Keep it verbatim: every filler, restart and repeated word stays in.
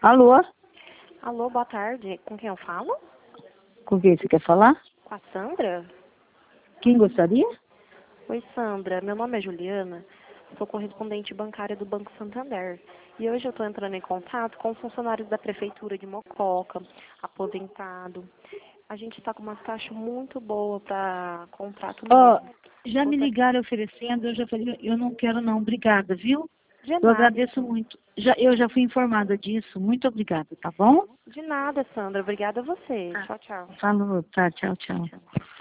Alô? Alô, boa tarde. Com quem eu falo? Com quem você quer falar? Com a Sandra? Quem gostaria? Oi, Sandra. Meu nome é Juliana. Sou correspondente bancária do Banco Santander. E hoje eu estou entrando em contato com funcionários da Prefeitura de Mococa, aposentado. A gente está com uma taxa muito boa para contrato Ó, novo. já me Gostaria- ligaram oferecendo, eu já falei, eu não quero não, obrigada, viu? De Eu nada. agradeço muito. Já, eu já fui informada disso, muito obrigada, tá bom? De nada, Sandra. Obrigada a você. Tá. Tchau, tchau. Falou, tá, tchau, tchau. Tchau.